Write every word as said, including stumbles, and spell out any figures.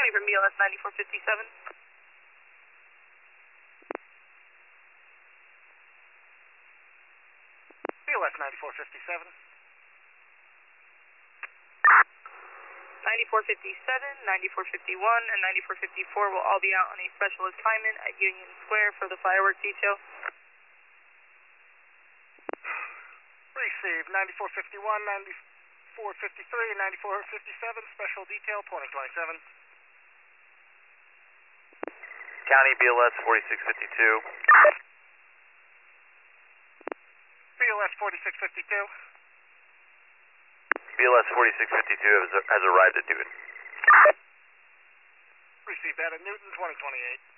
County from B L S ninety-four fifty-seven. B L S ninety-four fifty-seven. ninety-four fifty-seven, ninety-four fifty-one, and ninety-four fifty-four will all be out on a special assignment at Union Square for the fireworks detail. Receive ninety-four fifty-one, ninety-four fifty-three, and ninety-four fifty-seven, special detail twenty twenty-seven. County B L S forty-six fifty-two. B L S forty-six fifty-two. B L S forty-six fifty-two has, has arrived at Newton. Receive that at Newton twenty twenty-eight.